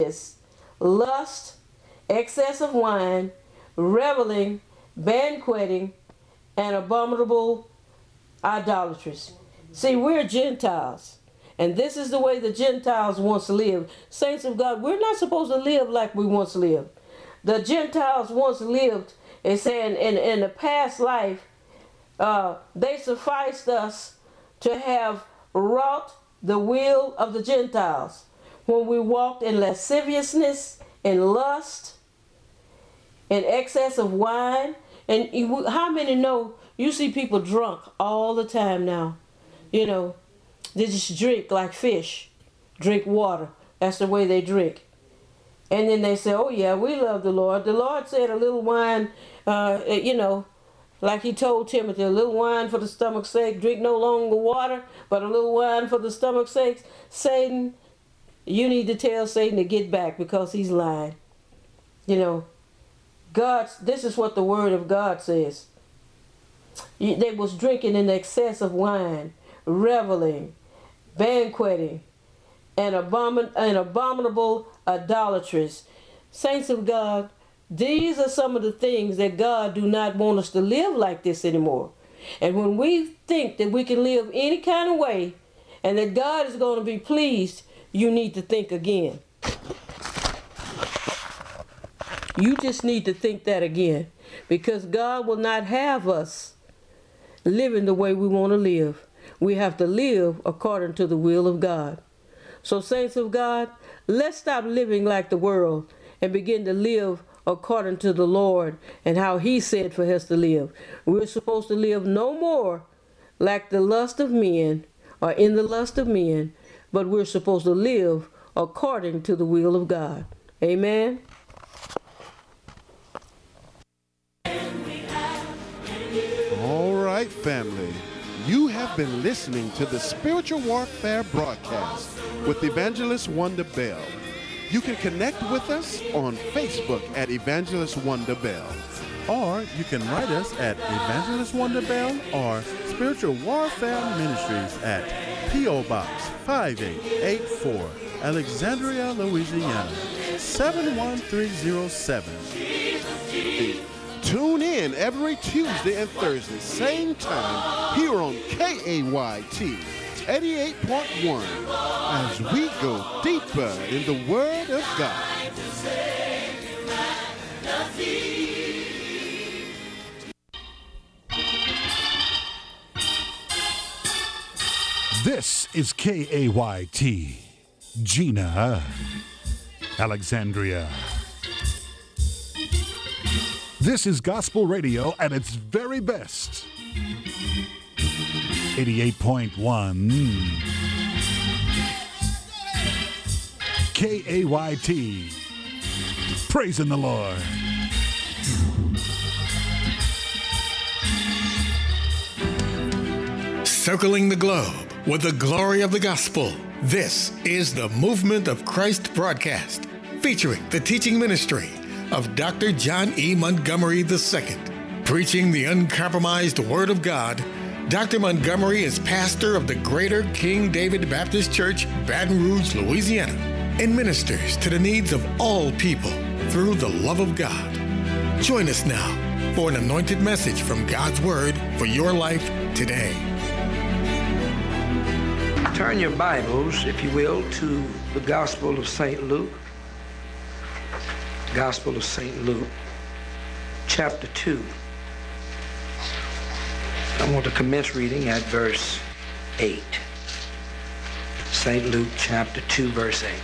is lust, excess of wine, reveling, banqueting, and abominable idolatries. See, we're Gentiles. And this is the way the Gentiles once lived. Saints of God, we're not supposed to live like we once lived. The Gentiles once lived, it's saying in the past life, they sufficed us to have wrought the will of the Gentiles when we walked in lasciviousness, in lust, in excess of wine. And how many know you see people drunk all the time now? You know, they just drink like fish, drink water. That's the way they drink. And then they say, oh yeah, we love the Lord. The Lord said a little wine, like he told Timothy, a little wine for the stomach's sake. Drink no longer water, but a little wine for the stomach's sake. Satan, you need to tell Satan to get back because he's lying. You know, this is what the word of God says. They was drinking in excess of wine, reveling, banqueting, and abominable idolatries. Saints of God, these are some of the things that God do not want us to live like this anymore. And when we think that we can live any kind of way and that God is going to be pleased, you need to think again. You just need to think that again, because God will not have us living the way we want to live. We have to live according to the will of God. So saints of God, let's stop living like the world and begin to live according to the Lord and how he said for us to live. We're supposed to live no more like the lust of men or in the lust of men, but we're supposed to live according to the will of God. Amen. All right, family. You have been listening to the Spiritual Warfare broadcast with Evangelist Wonder Bell. You can connect with us on Facebook at Evangelist Wonder Bell. Or you can write us at Evangelist Wonder Bell or Spiritual Warfare Ministries at P.O. Box 5884, Alexandria, Louisiana, 71307. Tune in every Tuesday and Thursday, same time, here on KAYT 88.1, as we go deeper in the Word of God. This is KAYT, Gina, Alexandria. This is gospel radio at its very best. 88.1 KAYT. Praising the Lord. Circling the globe with the glory of the gospel. This is the Movement of Christ broadcast, featuring the teaching ministry of Dr. John E. Montgomery II. Preaching the uncompromised Word of God, Dr. Montgomery is pastor of the Greater King David Baptist Church, Baton Rouge, Louisiana, and ministers to the needs of all people through the love of God. Join us now for an anointed message from God's Word for your life today. Turn your Bibles, if you will, to the Gospel of St. Luke. Gospel of St. Luke, chapter 2. I want to commence reading at verse 8. St. Luke, chapter 2, verse 8.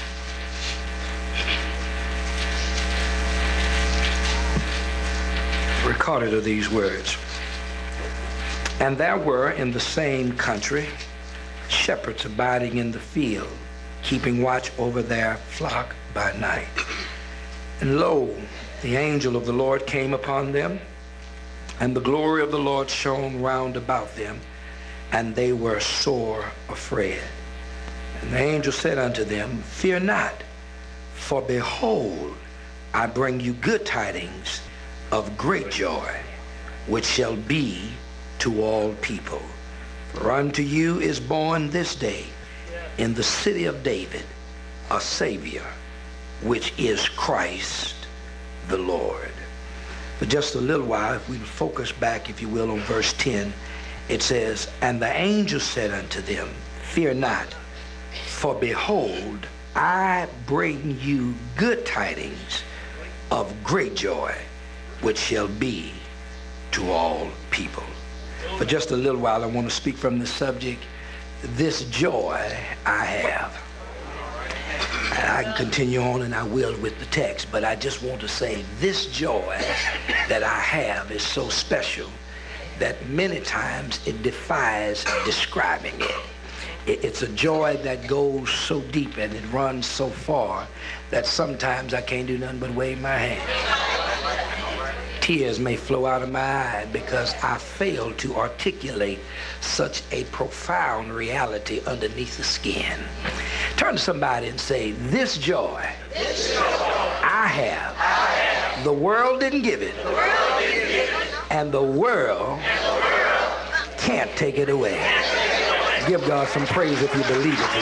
Recorded are these words. And there were in the same country shepherds abiding in the field, keeping watch over their flock by night. And lo, the angel of the Lord came upon them, and the glory of the Lord shone round about them, and they were sore afraid. And the angel said unto them, Fear not, for behold, I bring you good tidings of great joy, which shall be to all people. For unto you is born this day in the city of David a Savior, which is Christ the Lord. For just a little while, if we focus back, if you will, on verse 10, it says, and the angel said unto them, fear not, for behold, I bring you good tidings of great joy, which shall be to all people. For just a little while, I want to speak from the subject, this joy I have. And I can continue on, and I will, with the text, but I just want to say this joy that I have is so special that many times it defies describing it. It's a joy that goes so deep and it runs so far that sometimes I can't do nothing but wave my hand. Tears may flow out of my eyes because I fail to articulate such a profound reality underneath the skin. Turn to somebody and say, this joy, I have. The world didn't give it. And the world can't take it away. Give God some praise if you believe it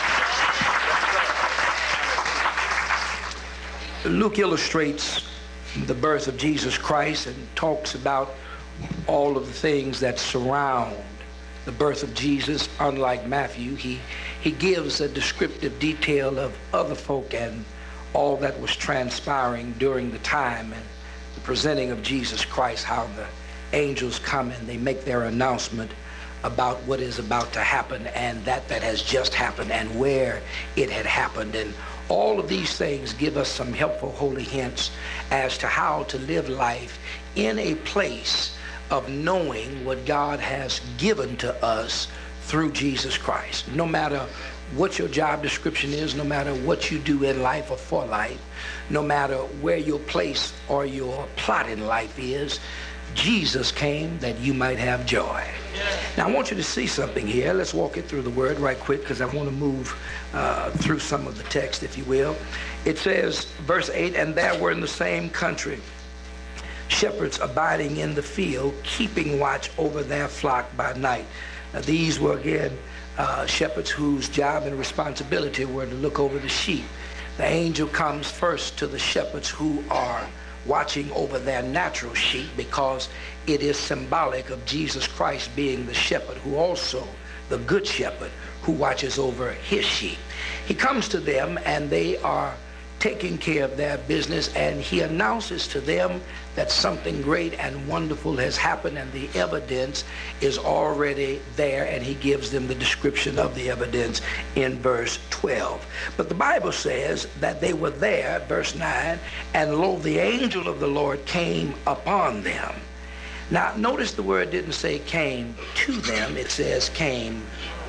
today. Luke illustrates the birth of Jesus Christ and talks about all of the things that surround the birth of Jesus. Unlike Matthew, he gives a descriptive detail of other folk and all that was transpiring during the time and the presenting of Jesus Christ, how the angels come and they make their announcement about what is about to happen and that has just happened and where it had happened. And all of these things give us some helpful holy hints as to how to live life in a place of knowing what God has given to us through Jesus Christ. No matter what your job description is, no matter what you do in life or for life, no matter where your place or your plot in life is, Jesus came that you might have joy. Now I want you to see something here. Let's walk it through the word right quick because I want to move through some of the text, if you will. It says, verse 8, and there were in the same country shepherds abiding in the field, keeping watch over their flock by night. Now, these were again shepherds whose job and responsibility were to look over the sheep. The angel comes first to the shepherds who are watching over their natural sheep because it is symbolic of Jesus Christ being the shepherd who also, the good shepherd, who watches over his sheep. He comes to them and they are taking care of their business, and he announces to them that something great and wonderful has happened, and the evidence is already there, and he gives them the description of the evidence in verse 12. But the Bible says that they were there, verse 9, and lo, the angel of the Lord came upon them. Now notice the word didn't say came to them, it says came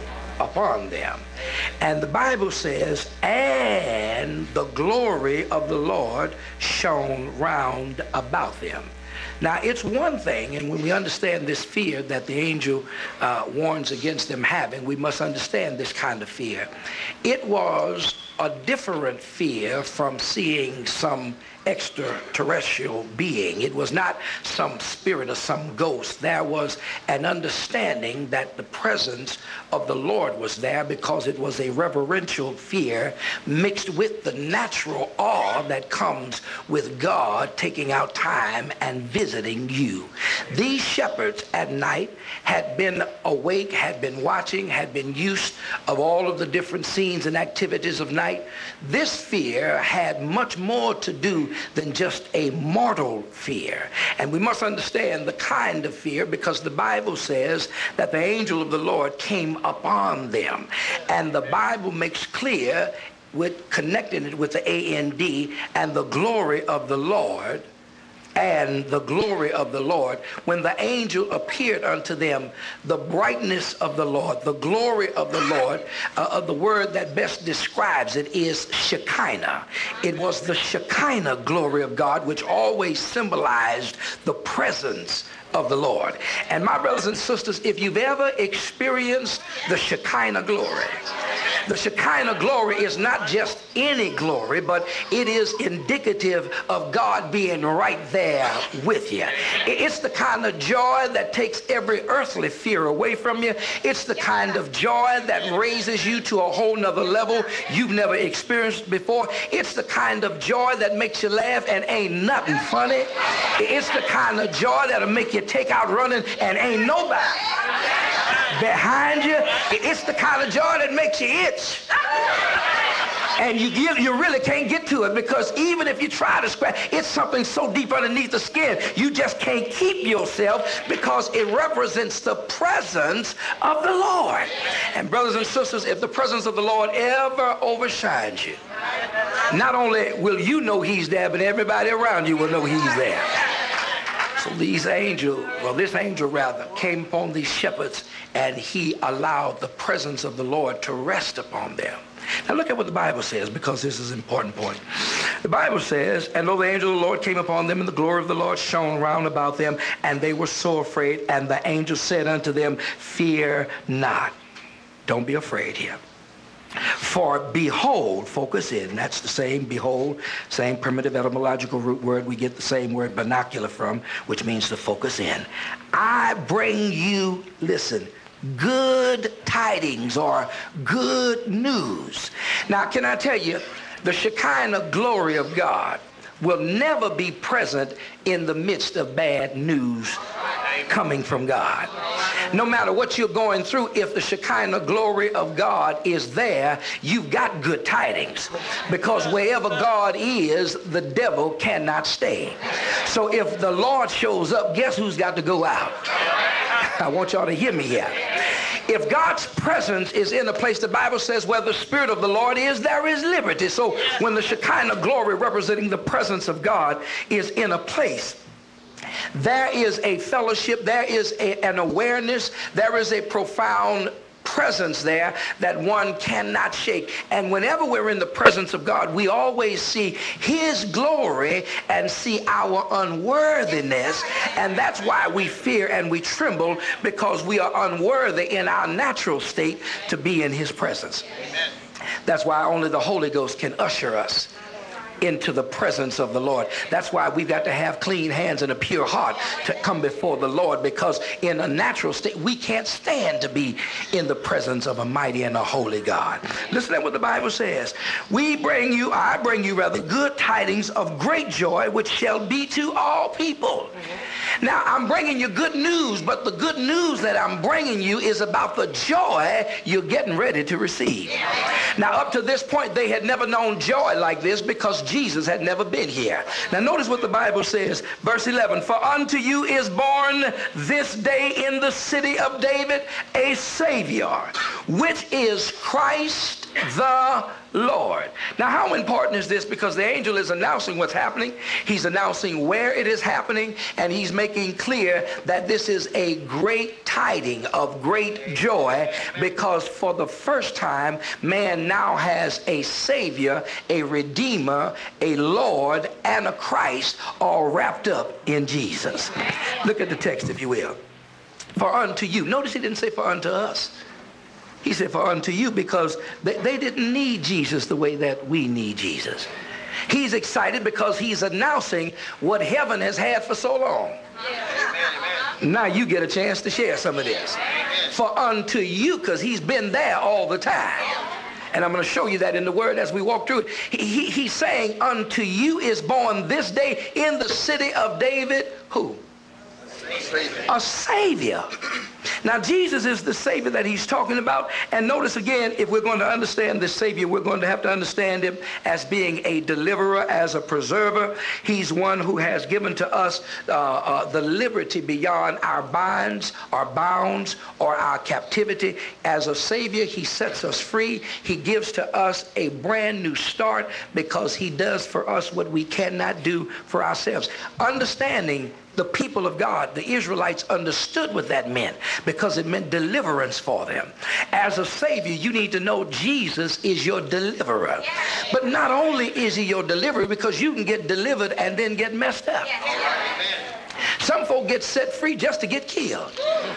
upon them. And the Bible says, and the glory of the Lord shone round about them. Now it's one thing, and when we understand this fear that the angel warns against them having, we must understand this kind of fear. It was a different fear from seeing some extraterrestrial being. It was not some spirit or some ghost. There was an understanding that the presence of the Lord was there because it was a reverential fear mixed with the natural awe that comes with God taking out time and visiting you. These shepherds at night had been awake, had been watching, had been used of all of the different scenes and activities of night. This fear had much more to do than just a mortal fear. And we must understand the kind of fear because the Bible says that the angel of the Lord came upon them. And the Bible makes clear, with connecting it with the A-N-D, and the glory of the Lord, and the glory of the Lord, when the angel appeared unto them, the brightness of the Lord, the glory of the Lord, the word that best describes it is Shekinah. It was the Shekinah glory of God, which always symbolized the presence of the Lord. And my brothers and sisters, if you've ever experienced the Shekinah glory, The Shekinah glory is not just any glory, but it is indicative of God being right there with you. It's the kind of joy that takes every earthly fear away from you. It's the kind of joy that raises you to a whole nother level you've never experienced before. It's the kind of joy that makes you laugh and ain't nothing funny. It's the kind of joy that'll make you take out running and ain't nobody behind you. It's the kind of joy that makes you itch. And you really can't get to it, because even if you try to scratch, it's something so deep underneath the skin, you just can't keep yourself, because it represents the presence of the Lord. And brothers and sisters, if the presence of the Lord ever overshines you, not only will you know he's there, but everybody around you will know he's there. So this angel came upon these shepherds, and he allowed the presence of the Lord to rest upon them. Now look at what the Bible says, because this is an important point. The Bible says, and lo, the angel of the Lord came upon them, and the glory of the Lord shone round about them, and they were so afraid. And the angel said unto them, fear not. Don't be afraid here. For behold, focus in, that's the same behold, same primitive etymological root word we get the same word binocular from, which means to focus in. I bring you, listen, good tidings or good news. Now, can I tell you, the Shekinah glory of God will never be present in the midst of bad news coming from God. No matter what you're going through, if the Shekinah glory of God is there, you've got good tidings. Because wherever God is, the devil cannot stay. So if the Lord shows up, guess who's got to go out? I want y'all to hear me here. If God's presence is in a place, the Bible says where the Spirit of the Lord is, there is liberty. So when the Shekinah glory representing the presence of God is in a place, there is a fellowship, there is an awareness, there is a profound presence there that one cannot shake. And whenever we're in the presence of God, we always see his glory and see our unworthiness. And that's why we fear and we tremble, because we are unworthy in our natural state to be in his presence. Amen. That's why only the Holy Ghost can usher us into the presence of the Lord. That's why we've got to have clean hands and a pure heart to come before the Lord, because in a natural state we can't stand to be in the presence of a mighty and a holy God. Listen to what the Bible says. I bring you good tidings of great joy, which shall be to all people. Now, I'm bringing you good news, but the good news that I'm bringing you is about the joy you're getting ready to receive. Now, up to this point, they had never known joy like this, because Jesus had never been here. Now, notice what the Bible says, verse 11, for unto you is born this day in the city of David a Savior, which is Christ the Lord. Now, how important is this? Because the angel is announcing what's happening. He's announcing where it is happening, and he's making clear that this is a great tiding of great joy, because for the first time, man now has a Savior, a Redeemer, a Lord, and a Christ all wrapped up in Jesus. Look at the text, if you will. For unto you. Notice he didn't say for unto us. He said for unto you, because they didn't need Jesus the way that we need Jesus. He's excited because he's announcing what heaven has had for so long. Now you get a chance to share some of this. For unto you, because he's been there all the time. And I'm going to show you that in the word as we walk through it. He's saying unto you is born this day in the city of David, who? A Savior. Now, Jesus is the Savior that he's talking about. And notice again, if we're going to understand this Savior, we're going to have to understand him as being a deliverer, as a preserver. He's one who has given to us the liberty beyond our bounds, or our captivity. As a Savior, he sets us free. He gives to us a brand new start, because he does for us what we cannot do for ourselves. Understanding the people of God, the Israelites, understood what that meant, because it meant deliverance for them. As a Savior, you need to know Jesus is your deliverer. But not only is he your deliverer, because you can get delivered and then get messed up. Some folk get set free just to get killed.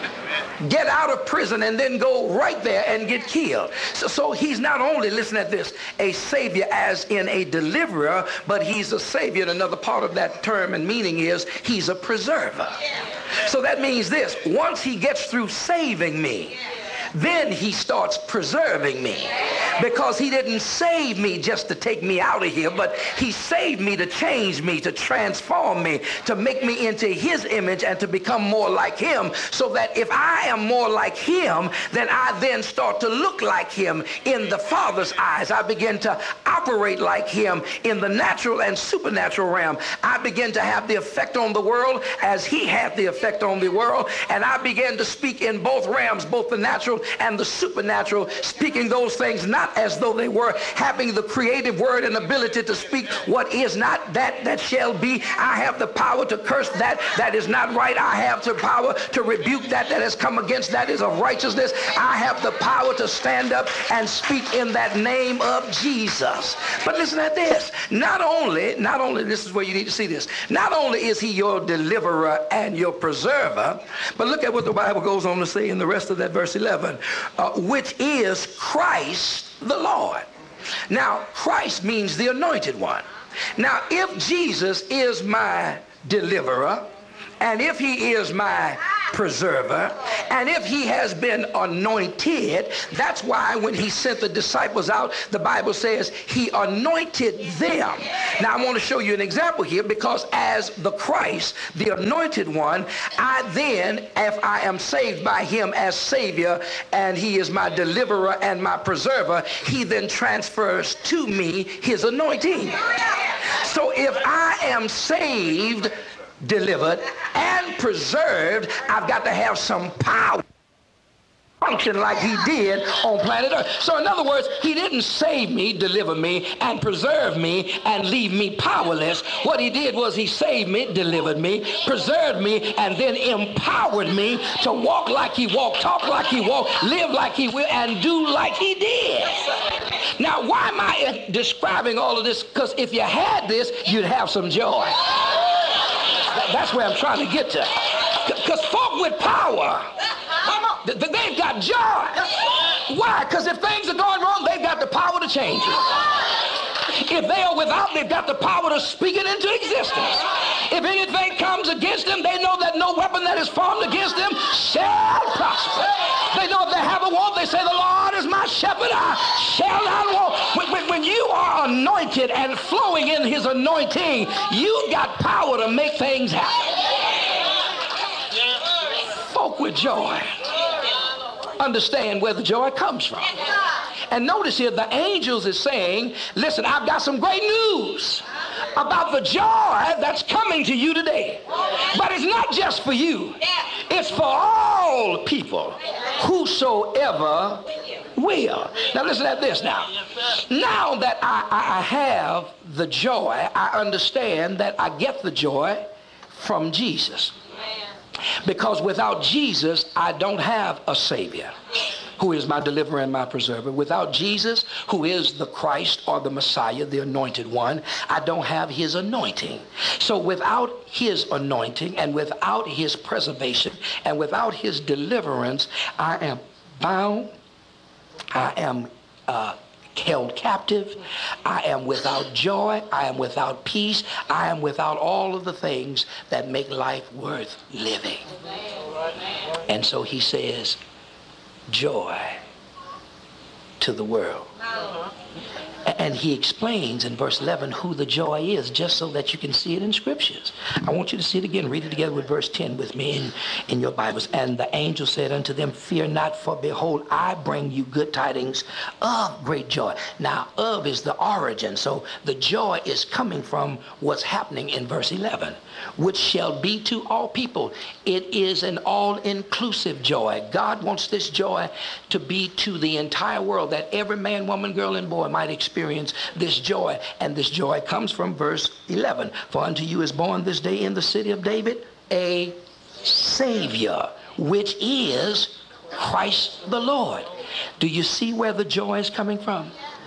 Get out of prison and then go right there and get killed. So he's not only, listen at this, a savior as in a deliverer, but he's a savior. And another part of that term and meaning is he's a preserver. So that means this: once he gets through saving me, then he starts preserving me, because he didn't save me just to take me out of here, but he saved me to change me, to transform me, to make me into his image and to become more like him, so that if I am more like him, then I then start to look like him in the Father's eyes. I begin to operate like him in the natural and supernatural realm. I begin to have the effect on the world as he had the effect on the world, and I began to speak in both realms, both the natural and the supernatural, speaking those things not as though they were, having the creative word and ability to speak what is not that shall be. I have the power to curse that is not right. I have the power to rebuke that has come against that is of righteousness. I have the power to stand up and speak in that name of Jesus. But listen at this. Not only, this is where you need to see this. Not only is he your deliverer and your preserver, but look at what the Bible goes on to say in the rest of that verse 11. Which is Christ the Lord. Now, Christ means the anointed one. Now, if Jesus is my deliverer, and if he is my preserver, and if he has been anointed, that's why when he sent the disciples out, the Bible says he anointed them. Now I want to show you an example here, because as the Christ, the anointed one, I then, if I am saved by him as Savior, and he is my deliverer and my preserver, he then transfers to me his anointing. So if I am saved, delivered, and preserved, I've got to have some power, function like he did on planet Earth. So in other words, he didn't save me, deliver me, and preserve me, and leave me powerless. What he did was he saved me, delivered me, preserved me, and then empowered me to walk like he walked, talk like he walked, live like he will, and do like he did. Now, why am I describing all of this? Because if you had this, you'd have some joy. That's where I'm trying to get to. Because folk with power, they've got joy. Why? Because if things are going wrong, they've got the power to change it. If they are without, they've got the power to speak it into existence. If anything comes against them, they know that no weapon that is formed against them shall prosper. They know if they have a want, they say, the Lord is my shepherd, I shall not want. When you are anointed and flowing in his anointing, you got power to make things happen. Folk with joy understand where the joy comes from. And notice here, the angels is saying, listen, I've got some great news about the joy that's coming to you today. But it's not just for you. It's for all people, whosoever will. Now listen at this now. Now that I have the joy, I understand that I get the joy from Jesus. Because without Jesus, I don't have a Savior who is my deliverer and my preserver. Without Jesus, who is the Christ or the Messiah, the anointed one, I don't have his anointing. So without his anointing and without his preservation and without his deliverance, I am bound. I am held captive. I am without joy. I am without peace. I am without all of the things that make life worth living. And so he says, joy to the world. And he explains in verse 11 who the joy is, just so that you can see it in scriptures. I want you to see it again. Read it together with verse 10 with me in your Bibles. And the angel said unto them, fear not, for behold, I bring you good tidings of great joy. Now, of is the origin. So the joy is coming from what's happening in verse 11, which shall be to all people. It is an all-inclusive joy. God wants this joy to be to the entire world, that every man, woman, girl, and boy might experience this joy. And this joy comes from verse 11. For unto you is born this day in the city of David a Savior, which is Christ the Lord. Do you see where the joy is coming from?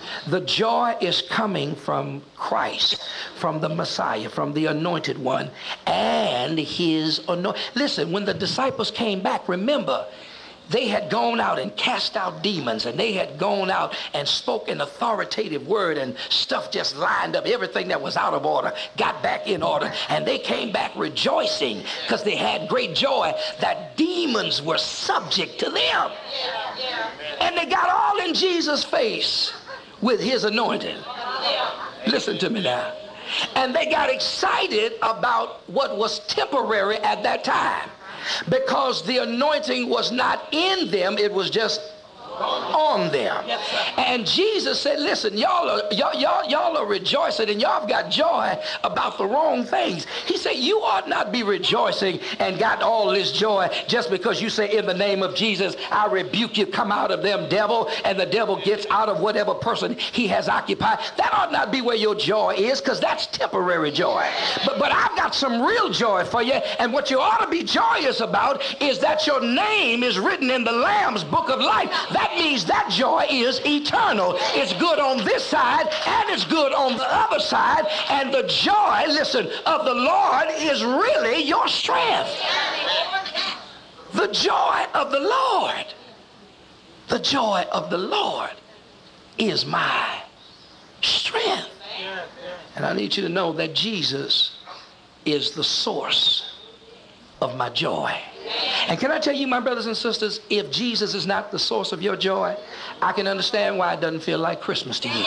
The joy is coming from Christ, from the Messiah, from the Anointed One, and his anointing. Listen, when the disciples came back, remember, they had gone out and cast out demons, and they had gone out and spoke an authoritative word, and stuff just lined up. Everything that was out of order got back in order, and they came back rejoicing because they had great joy that demons were subject to them. And they got all in Jesus' face with his anointing. Listen to me now. And they got excited about what was temporary at that time, because the anointing was not in them, it was just on them. And Jesus said, listen, y'all are rejoicing and y'all have got joy about the wrong things. He said, you ought not be rejoicing and got all this joy just because you say, in the name of Jesus, I rebuke you, come out of them, devil, and the devil gets out of whatever person he has occupied. That ought not be where your joy is, because that's temporary joy. But I've got some real joy for you, and what you ought to be joyous about is that your name is written in the Lamb's book of life. That means that joy is eternal. It's good on this side and it's good on the other side. And the joy, listen, of the Lord is really your strength. The joy of the Lord. The joy of the Lord is my strength. And I need you to know that Jesus is the source of my joy. And can I tell you, my brothers and sisters, if Jesus is not the source of your joy, I can understand why it doesn't feel like Christmas to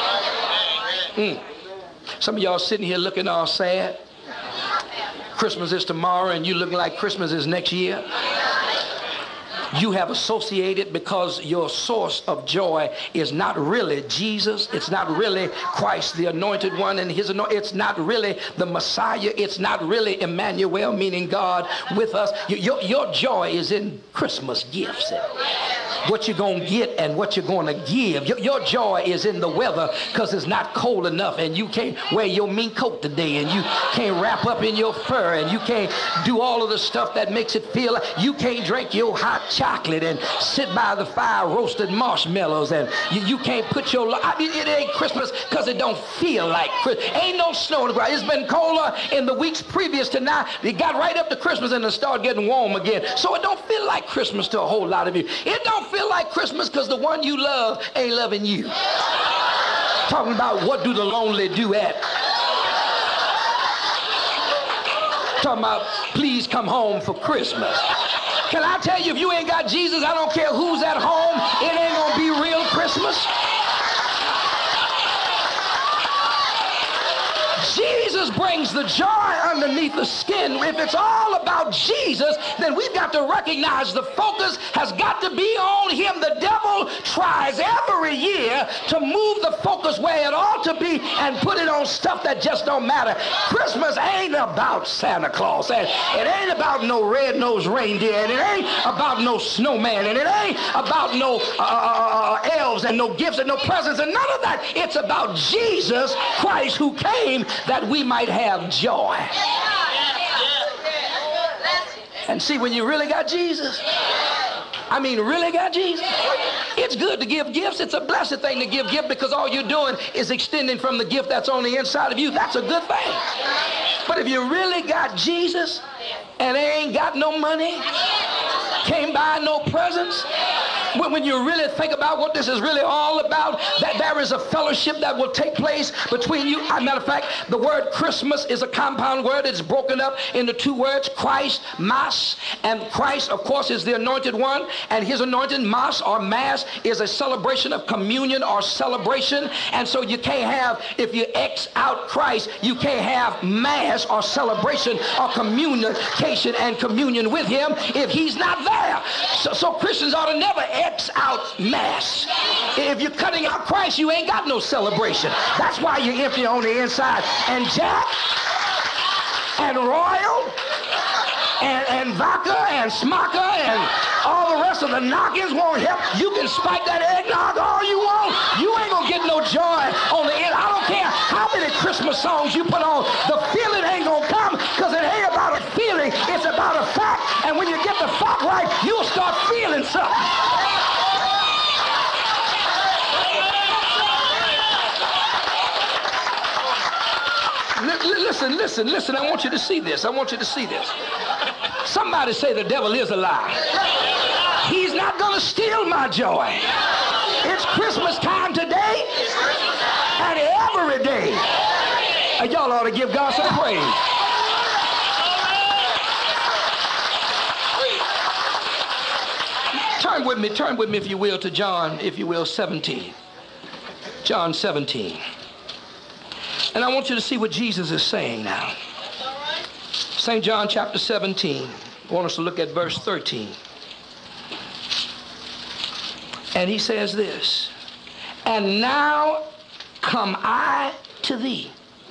you. Some of y'all sitting here looking all sad. Christmas is tomorrow and you looking like Christmas is next year. You have associated because your source of joy is not really Jesus. It's not really Christ, the Anointed One, and his anointing. It's not really the Messiah. It's not really Emmanuel, meaning God with us. Your joy is in Christmas gifts. What you're going to get and what you're going to give. Your joy is in the weather, because it's not cold enough and you can't wear your mink coat today, and you can't wrap up in your fur, and you can't do all of the stuff that makes it feel like you can't drink your hot chocolate and sit by the fire roasted marshmallows, and you can't put your, I mean, it ain't Christmas because it don't feel like Christmas. Ain't no snow on the ground. It's been colder in the weeks previous to now. It got right up to Christmas and it started getting warm again. So it don't feel like Christmas to a whole lot of you. It don't feel like Christmas because the one you love ain't loving you. Talking about what do the lonely do at. Talking about please come home for Christmas. Can I tell you, if you ain't got Jesus, I don't care who's at home, it ain't gonna be real Christmas. Jesus brings the joy underneath the skin. If it's all about Jesus, then we've got to recognize the focus has got to be on him. The devil tries every year to move the focus where it ought to be and put it on stuff that just don't matter. Christmas ain't about Santa Claus, and it ain't about no red-nosed reindeer, and it ain't about no snowman, and it ain't about no elves and no gifts and no presents and none of that. It's about Jesus Christ, who came that we might have joy. And see, when you really got Jesus, I mean really got Jesus, it's good to give gifts. It's a blessed thing to give gifts, because all you're doing is extending from the gift that's on the inside of you. That's a good thing. But if you really got Jesus and they ain't got no money, can't buy no presents, when you really think about what this is really all about, that there is a fellowship that will take place between you. As a matter of fact, the word Christmas is a compound word. It's broken up into two words, Christ, Mass. And Christ, of course, is the Anointed One, and his anointed Mass or Mass is a celebration of communion or celebration. And so you can't have, if you X out Christ, you can't have Mass or celebration or communication and communion with him if he's not there. So Christians ought to never X out Mass. If you're cutting out Christ, you ain't got no celebration. That's why you're empty on the inside. And Jack and Royal and vodka and smacker and all the rest of the knockings won't help. You can spike that eggnog all you want. You ain't gonna get no joy on the end. I don't care how many Christmas songs you put on. The feeling ain't gonna come, because it ain't about a feeling. It's about a fact. And when you get the fact right, you'll start feeling something. Listen. I want you to see this. Somebody say the devil is a lie. He's not going to steal my joy. It's Christmas time today and every day. Y'all ought to give God some praise. Turn with me, if you will, to John, 17. John 17. And I want you to see what Jesus is saying now. St. John chapter 17. I want us to look at verse 13. And he says this, and now come I to thee,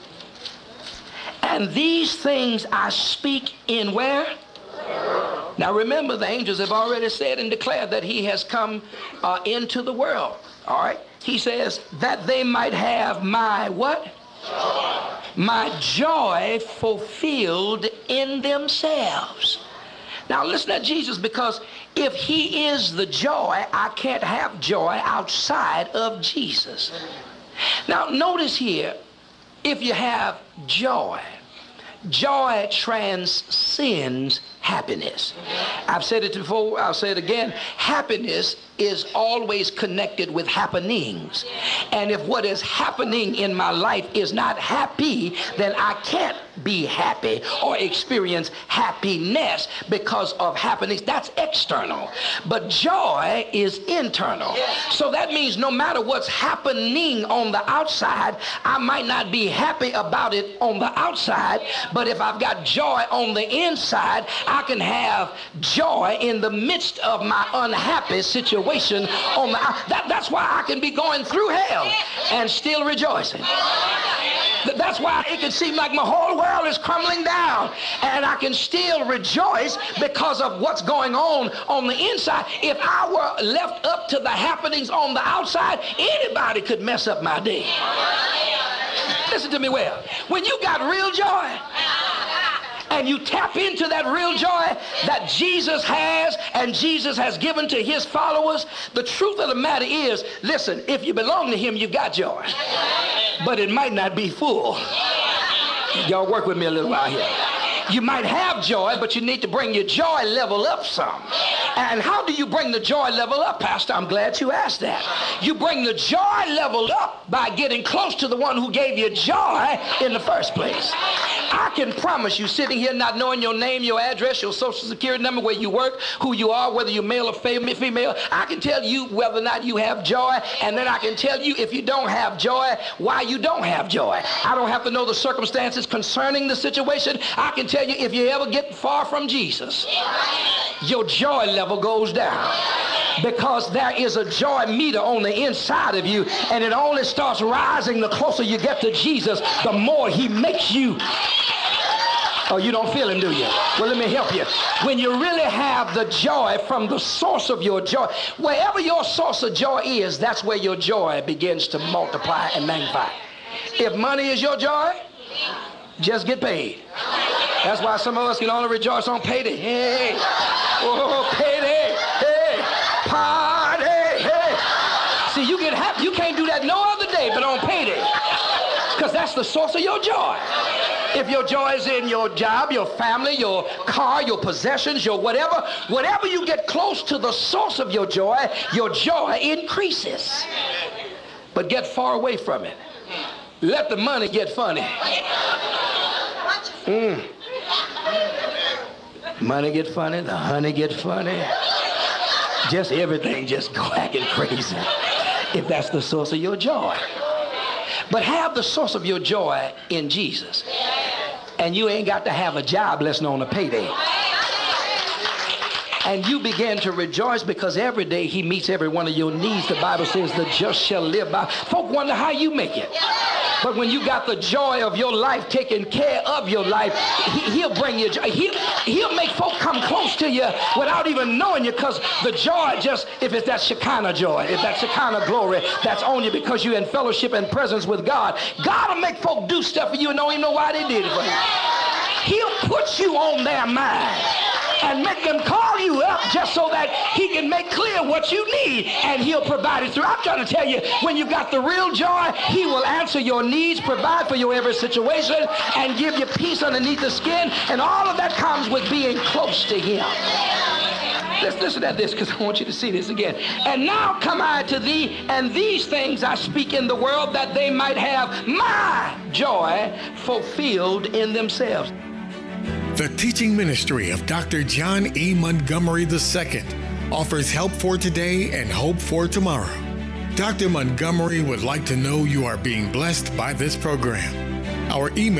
and these things I speak in where? Now remember, the angels have already said and declared that he has come into the world. All right? He says that they might have my what? Joy. My joy fulfilled in themselves. Now listen to Jesus, because if he is the joy, I can't have joy outside of Jesus. Now notice here, if you have joy, joy transcends happiness. I've said it before, I'll say it again. Happiness is always connected with happenings. And if what is happening in my life is not happy, then I can't be happy or experience happiness because of happenings. That's external. But joy is internal. So that means no matter what's happening on the outside, I might not be happy about it on the outside, but if I've got joy on the inside, I can have joy in the midst of my unhappy situation on the that's why I can be going through hell and still rejoicing. That's why it can seem like my whole world is crumbling down and I can still rejoice because of what's going on the inside. If I were left up to the happenings on the outside, anybody could mess up my day. Listen to me well. When you got real joy, and you tap into that real joy that Jesus has and Jesus has given to his followers, the truth of the matter is, listen, if you belong to him, you got joy. But it might not be full. Y'all work with me a little while here. You might have joy, but you need to bring your joy level up some. And how do you bring the joy level up, Pastor? I'm glad you asked that. You bring the joy level up by getting close to the one who gave you joy in the first place. I can promise you, sitting here not knowing your name, your address, your social security number, where you work, who you are, whether you're male or female, I can tell you whether or not you have joy, and then I can tell you if you don't have joy, why you don't have joy. I don't have to know the circumstances concerning the situation. I can tell you if you ever get far from Jesus, your joy level goes down. Because there is a joy meter on the inside of you, and it only starts rising the closer you get to Jesus, the more he makes you. Oh, you don't feel him, do you? Well, let me help you. When you really have the joy from the source of your joy, wherever your source of joy is, that's where your joy begins to multiply and magnify. If money is your joy, just get paid. That's why some of us can only rejoice on payday. Hey, oh, payday, hey, party, hey. See, you get happy. You can't do that no other day but on payday, because that's the source of your joy. If your joy is in your job, your family, your car, your possessions, your whatever you get close to the source of your joy increases. But get far away from it. Let the money get funny. Money get funny, the honey get funny. Just everything just go acting crazy if that's the source of your joy. But have the source of your joy in Jesus. And you ain't got to have a job less on a payday. And you begin to rejoice because every day he meets every one of your needs. The Bible says the just shall live by. Folk wonder how you make it. But when you got the joy of your life taking care of your life, he'll bring you joy. He'll make folk come close to you without even knowing you, because the joy just, if it's that Shekinah joy, if that Shekinah glory that's on you because you're in fellowship and presence with God, God will make folk do stuff for you and don't even know why they did it for you. He'll put you on their mind. and make them call you up just so that he can make clear what you need, and he'll provide it through. I'm trying to tell you, when you got the real joy, he will answer your needs, provide for your every situation, and give you peace underneath the skin, and all of that comes with being close to him. Let's listen at this, because I want you to see this again. And now come I to thee, and these things I speak in the world, that they might have my joy fulfilled in themselves. The teaching ministry of Dr. John E. Montgomery II offers help for today and hope for tomorrow. Dr. Montgomery would like to know you are being blessed by this program. Our email